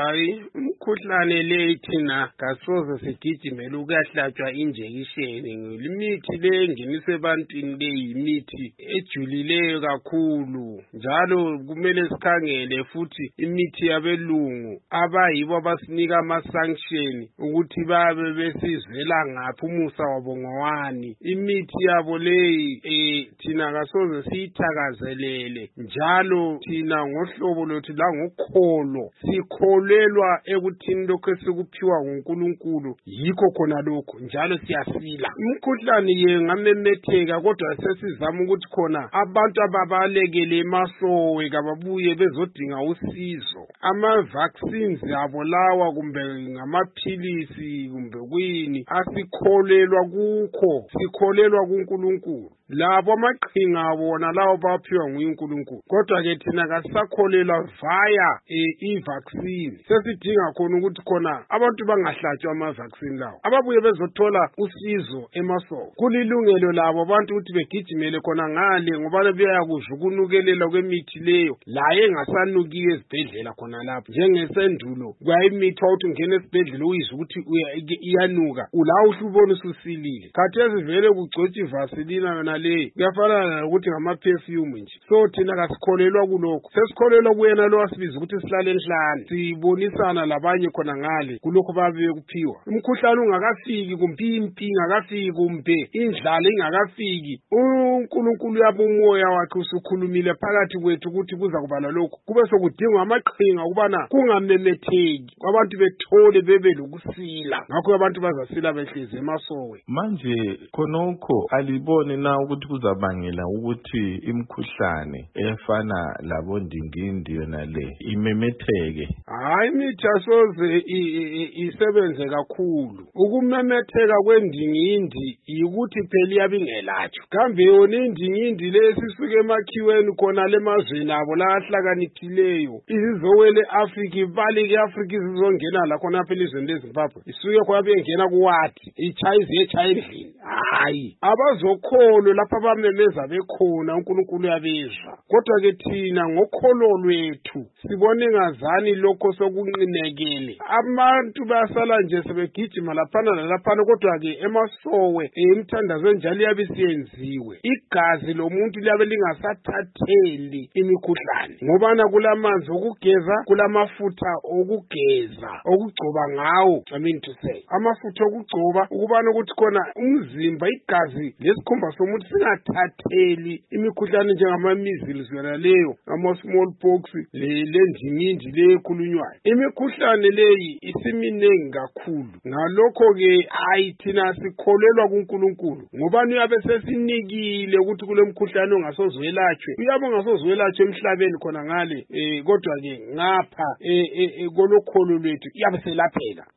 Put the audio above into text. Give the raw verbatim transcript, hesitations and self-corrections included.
hayi umkhuhlane le thina kasoze sigijimela ukuyahlatshwa injekisheni ngilimithi le enginise ebantwini le yimithi ejulileyo kakhulu njalo kumele sikhangele futhi imithi yabelungu abayibo abasinika ama-sanction ukuthi babe besizwela ngaphi umusa wabo ngowani imithi yabo leyi eh thina kasoze siyithakazelele njalo thina ngohlobo lwethu la ngokholo sikholelwa ekuthini lokho esikuphiwa nguNkulunkulu yikho khona lokho njalo siyasila umkhuhlane ye ngamemetheka kodwa sesizama ukuthi khona abantu ababalekele emasowe kababuye bezodinga usizo ama-vaccines yabo lawa kumbe ngamaphilisi kumbe kwini asikholelwa kukho sikholelwa kuNkulunkulu labo amaqhinga bona lawo baphiwa nguNkulunkulu kodwa ke thina kasakholelwa via i-vaccine sesidinga khona ukuthi khona abantu bangahlatshwa ama-vaccine lawo ababuye bezothola usizo emasoka kulilungelo labo abantu ukuthi begijimele khona ngale ngoba beyakudla ukunukelela kwemithi leyo laye engasanukiyo ezibhedlela khona lapho njengesendulo kwayimithi wawuthi ungena esibhedlela uyizwa ukuthi iyanuka ulawo uhlubona ususilile khathesi vele kugcotshwa ivasilina yona le kuyafana ukuthi ngama-perfume nje so thina kasikholelwa kulokho sesikholelwa kuyena lo asibiza ukuthi sihlale enhlane sibonisana labanye khona ngale kulokho babe kuphiwa umkhuhlane ungakafiki kumbe impi ingakafiki kumbe indlala ingakafiki uNkulunkulu yabo umoya wakhe usukhulumile phakathi kwethu ukuthi kuza kuba lokho kube sokudingwa amaqhinga ukubana kungamemetheki abantu bethole bebe lokusila ngakho abantu bazasila behlezi emasowe manje khonokho alibone na ukuthi kuzabangela ukuthi imkhuhlane efana labondingindi yona le imemetheke hayi imithi asoze isebenze kakhulu ukumemetheka kwendingindi yikuthi phela iyabingelatshwa kambe yona indingindi lesisuke emakhiweni khona lemazweni abo la ahlakaniphileyo izizowele Africa ibalike Africa izizongena la khona phela izweni leZimbabwe isuke khona bengena kuwathi ichayizi echayindlini hayi abazokholo lapha abamemeza bekhona uNkulunkulu yabezwa kodwa ke thina ngokholo lwethu sibone ngazani lokho sokunqinekele abantu basala nje sebegijima laphana nalaphana kodwa ke emasowe emthandazo njalo yabe siyenziwe igazi lomuntu liyabe lingasathatheli imikhuhlane ngobana kulamanzi okugeza kulamafutha okugeza okugcoba ngawo I mean to say amafutha okugcoba ukubana ukuthi khona umzimba igazi lesikhumba somuntu singathatheli imikhuhlane njengamamizili yona leyo ama-smallpox lendingindi le ekhulunywayo imikhuhlane leyi isiminengi kakhulu ngalokho-ke hayi thina sikholelwa kuNkulunkulu ngobani uyabe sesinikile ukuthi kule mkhuhlane ongasoze welatshwe uyabe ongasoze welatshwe emhlabeni khona ngale um kodwa-ke ngapha kolokholo lwethu iyabe selapheka